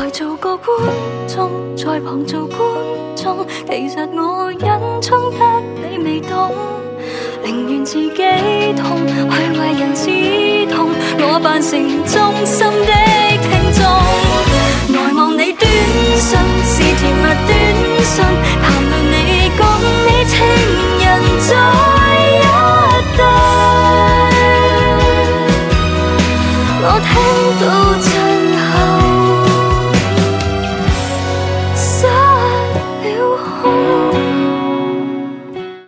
來做個觀眾，在旁做觀眾，其實我隱衷得你未懂，寧願自己痛，去為人止痛，我扮成忠心的聽眾。呆望你短信是甜蜜短信，談論你講你情人在一對，我聽到。